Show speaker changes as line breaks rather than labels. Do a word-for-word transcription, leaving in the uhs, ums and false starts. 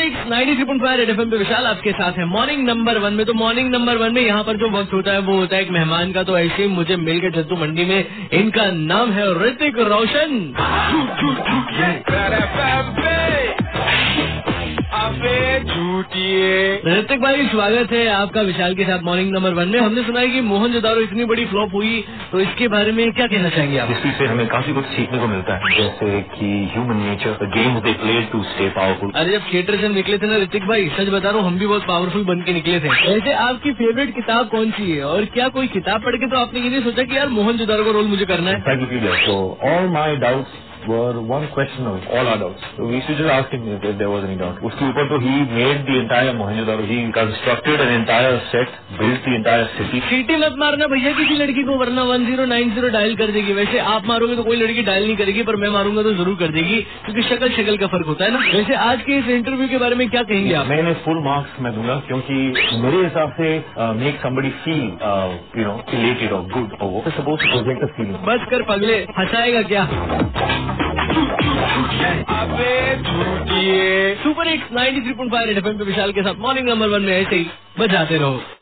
Hits ninety three point five red FM पे विशाल आपके साथ है मॉर्निंग नंबर वन में। तो मॉर्निंग नंबर वन में यहाँ पर जो वक्त होता है वो होता है एक मेहमान का। तो ऐसे ही मुझे मिलकर जद्दू मंडी में इनका नाम है ऋतिक रोशन। ऋतिक भाई स्वागत है आपका विशाल के साथ मॉर्निंग नंबर वन में। हमने सुना है कि मोहनजोदारो इतनी बड़ी फ्लॉप हुई, तो इसके बारे में क्या कहना चाहेंगे आप?
इसी से हमें काफी कुछ सीखने को मिलता है, जैसे कि human nature, the games they played to stay powerful.
अरे जब थिएटर से निकले थे ना ऋतिक भाई, सच बता रहा हूँ हम भी बहुत पावरफुल बन के निकले थे। वैसे आपकी फेवरेट किताब कौन सी है, और क्या कोई किताब पढ़ के तो आपने ये नहीं सोचा कि यार मोहनजोदारो का रोल मुझे करना है?
So all my doubts were one question of all our doubts. So we should just ask him if, if there was any doubt. उसके ऊपर तो he made the entire Mohenjo-daro. He constructed an entire set, built the entire city.
सीटी मत मारना भैया किसी लड़की को, वरना one zero nine zero dial कर देगी। वैसे आप मारोगे तो कोई लड़की डायल नहीं करेगी, पर मैं मारूंगा तो जरूर कर देगी, क्योंकि शक्ल शक्ल का फर्क होता है ना। वैसे आज के इस इंटरव्यू के बारे में क्या कहेंगे आप?
मैंने फुल मार्क्स मैं दूंगा, क्योंकि मेरे हिसाब से make somebody feel you know elated और गुड, और वो suppose to project the feeling.
बस कर पगले, हंसाएगा क्या? Super hits ninety three point five red FM पे विशाल के साथ मॉर्निंग नंबर वन में ऐसे ही बजाते रहो।